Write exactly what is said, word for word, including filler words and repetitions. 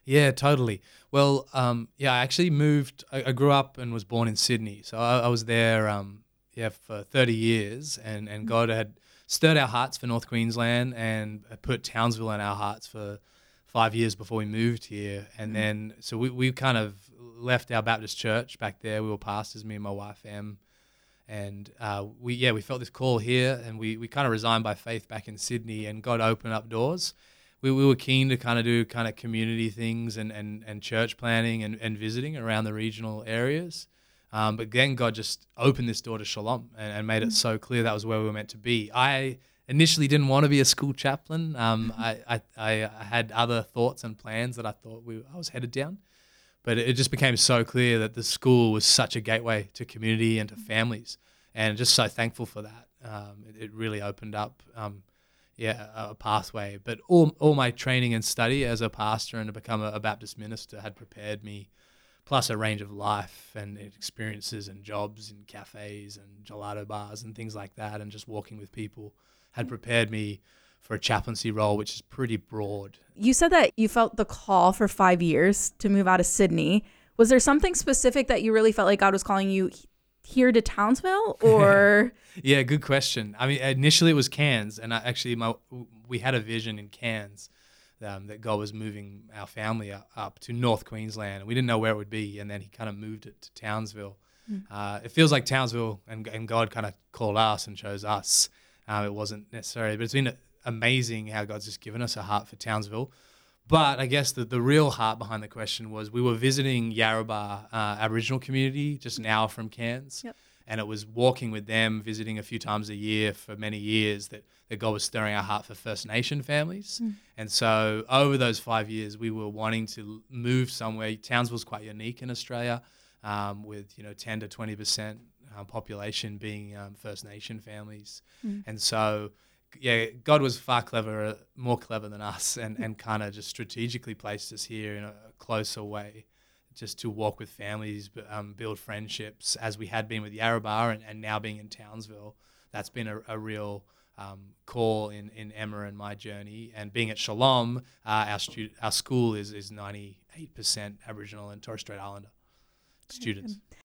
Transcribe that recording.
Yeah, totally. Well, um, yeah, I actually moved. I, I grew up and was born in Sydney, so I, I was there, um, yeah, for thirty years, and and Mm. God had stirred our hearts for North Queensland and put Townsville in our hearts for five years before we moved here, and Mm. then so we we kind of left our Baptist church back there. We were pastors, me and my wife Em, and uh, we yeah we felt this call here, and we we kind of resigned by faith back in Sydney, and God opened up doors. We we were keen to kind of do kind of community things and and, and church planning and, and visiting around the regional areas. Um, but then God just opened this door to Shalom and, and made it Mm. so clear that was where we were meant to be. I initially didn't want to be a school chaplain. Um, I, I, I had other thoughts and plans that I thought we, I was headed down. But it just became so clear that the school was such a gateway to community and to families, and just so thankful for that. Um, it, it really opened up, um, yeah, a, a pathway. But all all my training and study as a pastor and to become a, a Baptist minister had prepared me, plus a range of life and experiences and jobs in cafes and gelato bars and things like that, and just walking with people had prepared me for a chaplaincy role, which is pretty broad. You said that you felt the call for five years to move out of Sydney. Was there something specific that you really felt like God was calling you here to Townsville, or? Yeah, good question. I mean, initially it was Cairns, and I actually my we had a vision in Cairns um, that God was moving our family up, up to North Queensland, and we didn't know where it would be, and then He kind of moved it to Townsville. Mm. Uh, it feels like Townsville and, and God kind of called us and chose us. Um, it wasn't necessarily, but it's been amazing how God's just given us a heart for Townsville. But I guess the, the real heart behind the question was we were visiting Yarrabah uh, Aboriginal community just an hour from Cairns. Yep. And it was walking with them, visiting a few times a year for many years that, that God was stirring our heart for First Nation families. Mm. And so over those five years, we were wanting to move somewhere. Townsville's quite unique in Australia, um, with, you know, ten to twenty percent um, population being um, First Nation families. Mm. And so yeah, God was far cleverer, more clever than us, and, and kind of just strategically placed us here in a closer way, just to walk with families, um, build friendships, as we had been with Yarrabah and, and now being in Townsville. That's been a, a real um, call in, in Emma and my journey. And being at Shalom, uh, our stu- our school is is ninety-eight percent Aboriginal and Torres Strait Islander students.